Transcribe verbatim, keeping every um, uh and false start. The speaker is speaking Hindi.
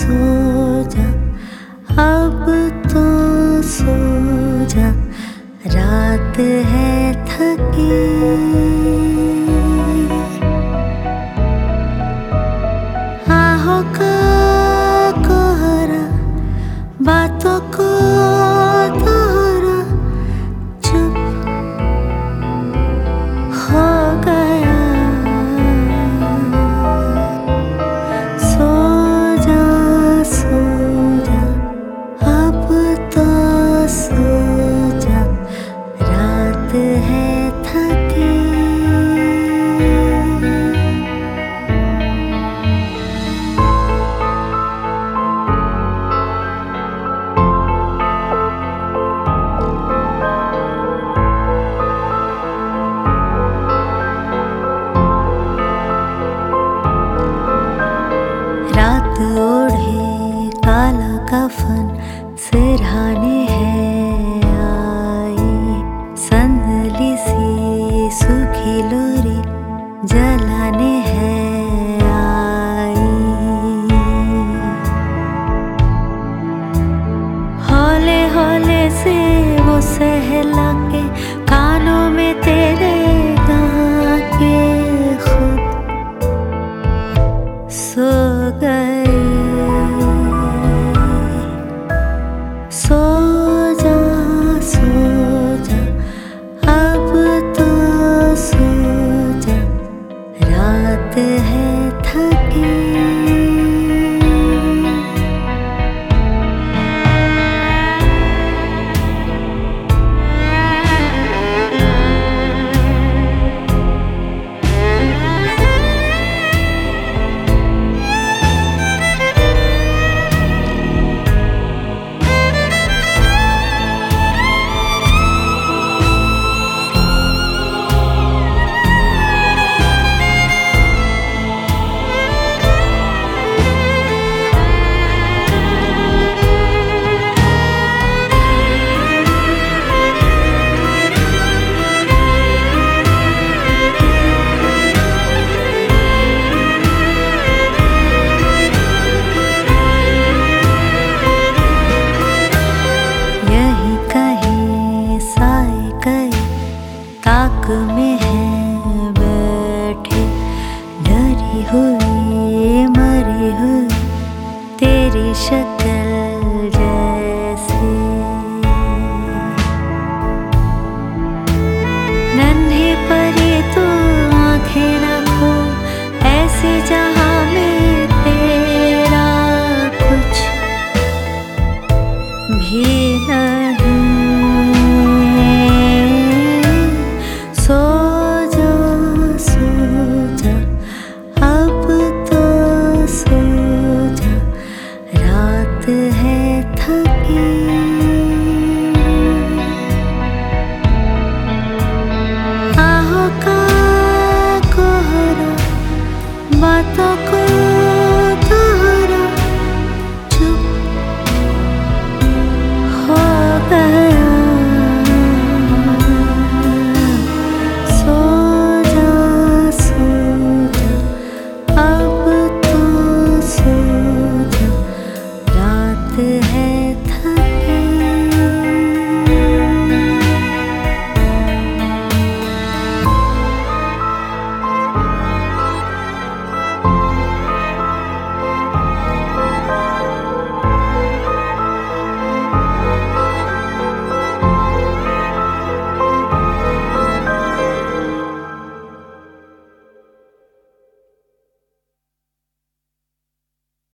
सो जा, अब तो सो जा, रात है थकी। आहों का कोहरा, बातों को दोहरा, चुप हो गया। सो जा सो जा, अब तो सो जा, रात है थकी। रात ओढ़े काला कफन सिरहाने है आई, संदली सी सूखी लोरी जलाने है आई। हौले हौले से वो सहला के कानों में तेरे गा के खुद सो गए। सो जा सो जा, अब तो सो जा, रात है थकी। ताक में है बैठे, डरी हुई मरी हुई तेरी शक्ल जैसे। नन्हे परे तो आंखें रखो, ऐसे जहां में तेरा कुछ भी न